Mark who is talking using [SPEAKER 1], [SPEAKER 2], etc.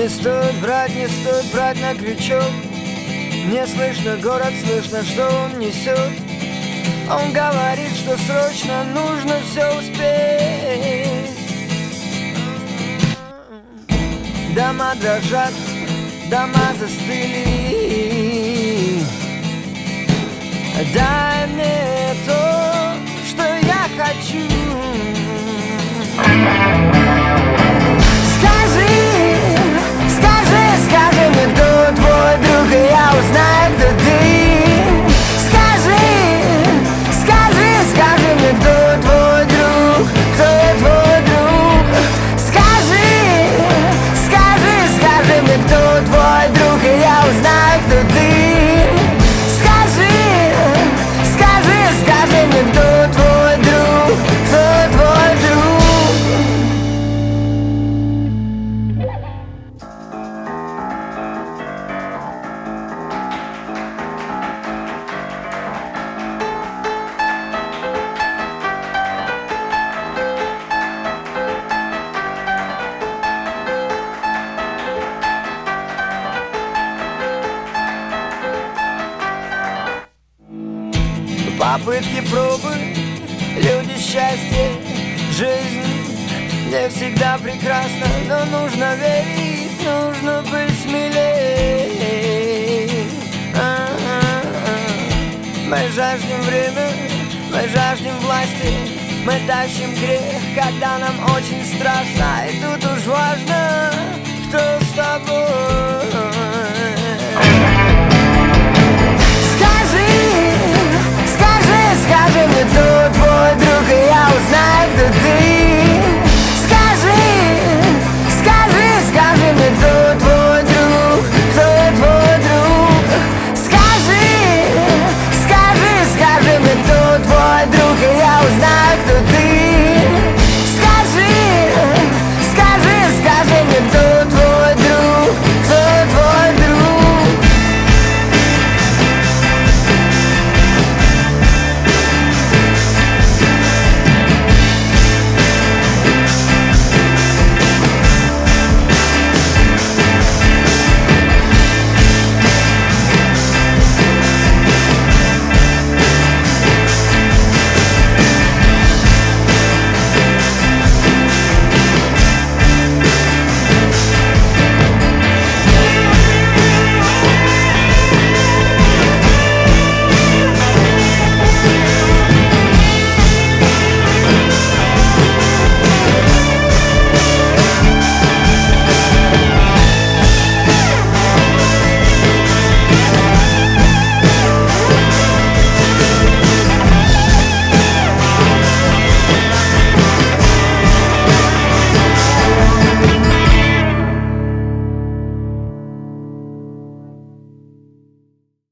[SPEAKER 1] Не стоит брать на крючок. Не слышно город, слышно, что он несет. Он говорит, что срочно нужно все успеть. Дома дрожат, дома застыли. Дай мне то, что я хочу. Скажи мне, кто твой друг, и я узнаю, кто ты. Скажи мне, кто твой друг, кто твой друг. Скажи мне, кто твой друг, и я узнаю, кто ты. Скажи мне, кто твой друг, кто твой друг. Попытки, пробы, люди, счастье, жизнь не всегда прекрасна, но нужно верить, нужно быть смелее. Мы жаждем время, мы жаждем власти, мы тащим грех, когда нам очень страшно. И тут уж важно, кто с тобой.